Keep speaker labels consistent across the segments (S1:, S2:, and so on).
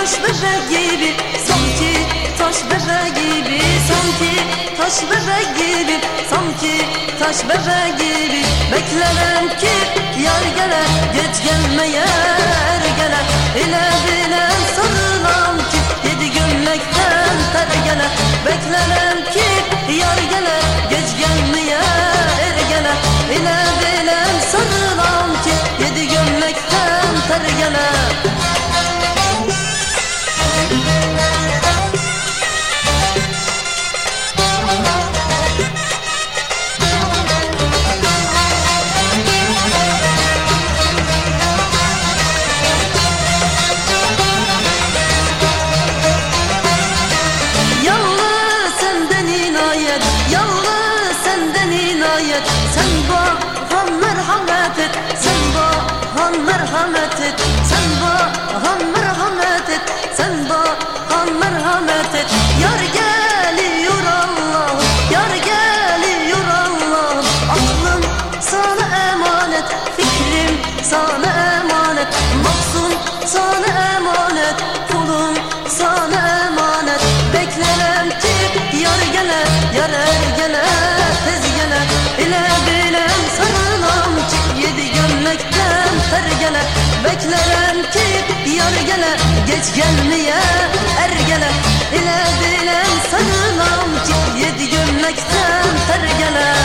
S1: taş bebek gibi, sanki taş bebek gibi, sanki taş bebek gibi, sanki taş bebek gibi. Beklerim ki yar gelir, geç gelmeye er gelir. İle bile sarılan ki yedi gömlekten ter gelir. Beklerim ki yar gelir, geç gelmeye er gelir. İle bile sarılan ki yedi gömlekten ter gelir. Sen bana merhamet et, sen bana merhamet et, sen bana merhamet et, sen bana merhamet et. Yar geliyor Allah'ım, yar geliyor Allah'ım. Aklım sana emanet, fikrim sana emanet, mahzun sana emanet, kulum sana emanet. Beklerim ki yar gele, yar gele, tez gele. İle bile sarılam ki yedi gömlekten ter gele. Beklerim ki yar gele, geç gelmeye er gele. İle bile sarılam ki yedi gömlekten ter gele.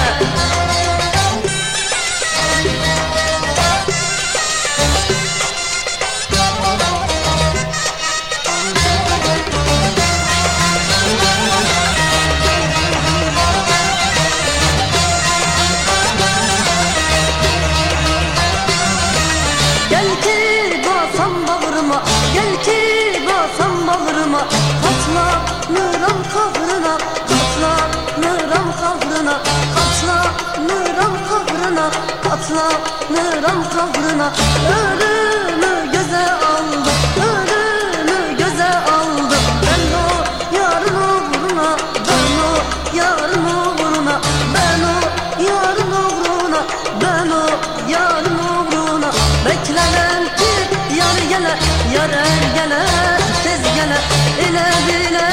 S1: Gel ki basam bağrıma, gel ki basam bağrıma. Katlanıram kahrına, katlanıram kahrına, katlanıram kahrına, katlanıram kahrına. Ölümü göze aldım, ölümü göze aldım. Ben o yarın uğruna, ben o yarın uğruna, ben o yarın uğruna, ben o yarın uğruna. Beklerim ki yar gele, yar gele, tez gele. İle bile